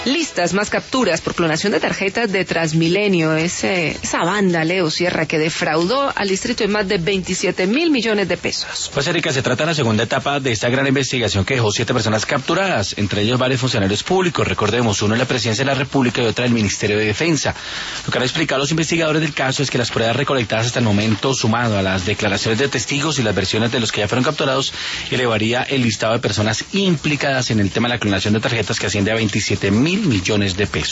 listas, más capturas por clonación de tarjetas de Transmilenio. Esa banda, Leo Sierra, que defraudó al distrito en más de 27.000 millones de pesos. Pues, Erika, se trata de la segunda etapa de esta gran investigación que dejó 7 personas capturadas, entre ellos varios funcionarios públicos. Recordemos, uno en la Presidencia de la República y otra del Ministerio de Defensa. Lo que han explicado los investigadores del caso es que las pruebas recolectadas hasta el momento, sumado a las declaraciones de testigos y las versiones de los que ya fueron capturados, elevaría el listado de personas implicadas en el tema de la clonación de tarjetas, que asciende a 27.000 millones de pesos.